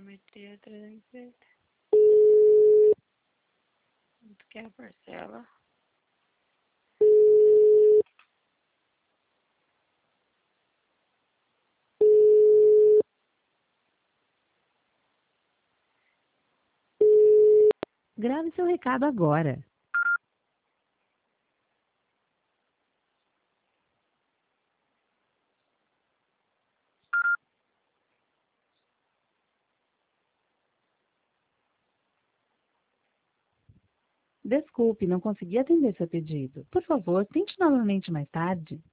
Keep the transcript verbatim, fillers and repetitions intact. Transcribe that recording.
meter trezentos e cinquenta. Quanto que é a parcela? Grave seu recado agora. Desculpe, não consegui atender seu pedido. Por favor, tente novamente mais tarde.